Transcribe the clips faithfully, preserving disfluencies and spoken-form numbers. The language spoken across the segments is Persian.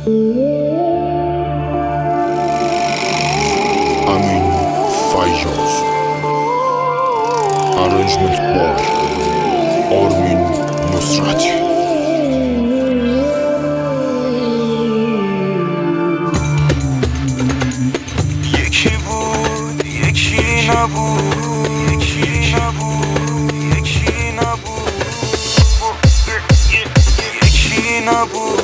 Amin Fayyoz. Arrangement by Armin Nusrati. یکی بود یکی نبود یکی نبود یکی نبود یکی نبود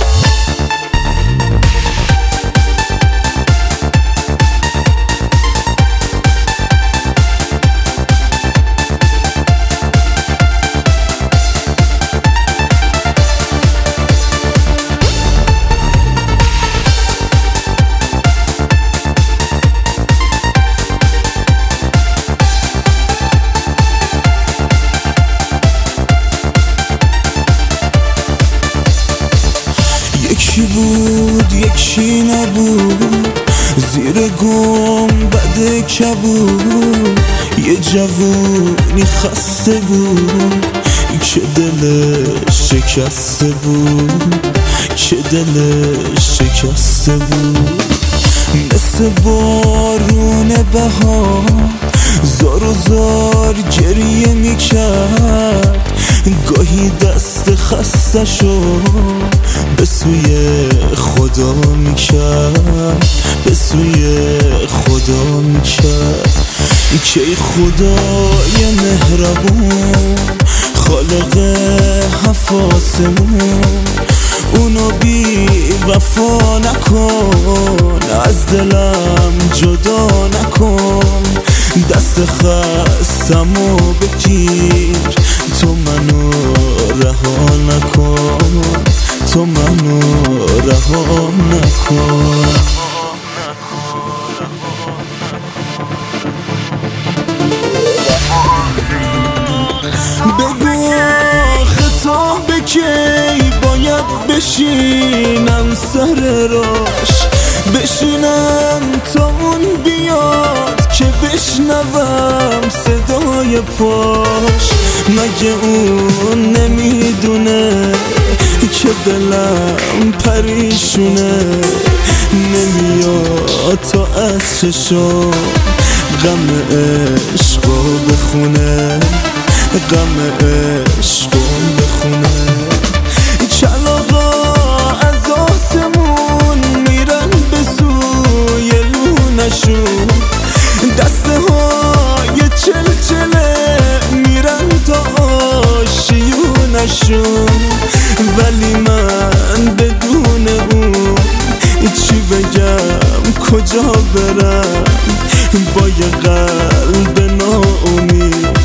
یکی بود یکی نبود، زیر گنبد کبود یه جوونی خسته بود که دلش شکسته بود که دلش شکسته بود. مثل بارون بهار زار و زار گریه میکرد، گاهی دست خسته شو به سوی خدا میکرد به سوی خدا میکرد. که خدای مهربون خالق هفت آسمون، اونو بی وفا نکن، از دلم جدا نکن، دست خستمو بگیر، تو منو رها نکن، تو منو رها نکن. بگو خطاب کی باید بشینم سر راش، بشینم تا اون بیاد که بشنوم صدای پاش. مگه اون نمیدونه که دلم پریشونه، نمیاد تا از چشم غم عشقو بخونه، غم عشقو بخونه. کلاغا از آسمون میرن به سوی لونشون، دسته های چلچله میرن تا آشیونشون، ولی من بدون اون چی بگم کجا برم، با یه قلب ناامید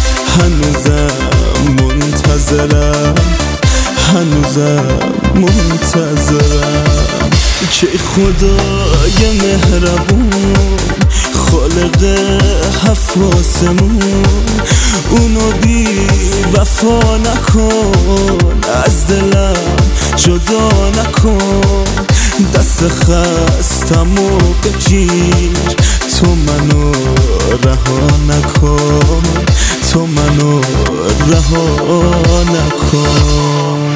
هنوزم منتظرم، هنوزم منتظرم. که خدای مهربون خالق هفت آسمون، اونو بی وفا نکن، از دلم جدا نکن، دست خستمو بگیر، تو منو رها نکن، تو منو رها نکن.